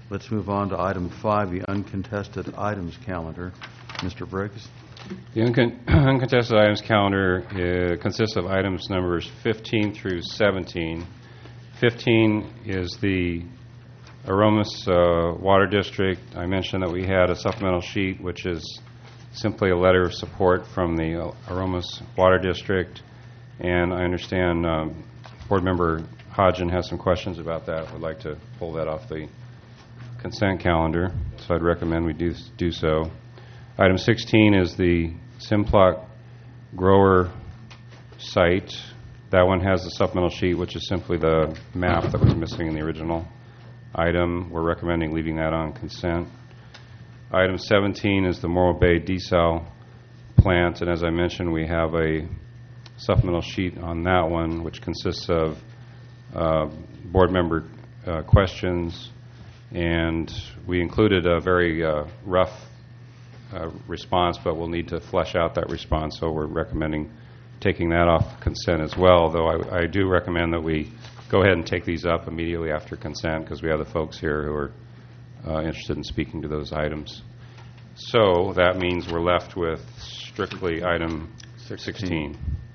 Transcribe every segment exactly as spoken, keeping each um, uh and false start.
Let's move on to item five, the uncontested items calendar. Mister Briggs? The uncon- uncontested items calendar uh, consists of items numbers fifteen through seventeen. fifteen is the Aromas uh, Water District. I mentioned that we had a supplemental sheet, which is simply a letter of support from the Aromas Water District, and I understand um, Board Member Hodgen has some questions about that. Would like to pull that off the consent calendar, so I'd recommend we do do so. Item sixteen is the Simplot grower site. That one has the supplemental sheet, which is simply the map that was missing in the original item. We're recommending leaving that on consent. Item seventeen is the Morro Bay desal plant, and as I mentioned, we have a supplemental sheet on that one, which consists of uh, board member uh, questions, and we included a very uh, rough uh, response, but we'll need to flesh out that response, so we're recommending taking that off consent as well, though I, I do recommend that we go ahead and take these up immediately after consent because we have the folks here who are uh, interested in speaking to those items. So that means we're left with strictly item sixteen.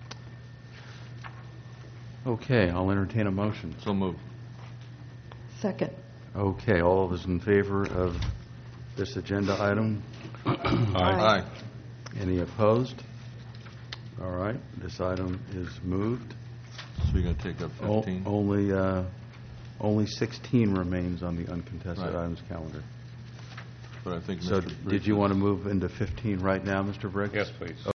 Okay, I'll entertain a motion. So moved. Second. Okay, all of us in favor of this agenda item? Aye. Aye. Any opposed? All right, this item is moved. So you're going to take up O- fifteen? Only, uh, only sixteen remains on the uncontested Right. items calendar. But I think So Mister did Briggs you is- want to move into fifteen right now, Mister Briggs? Yes, please.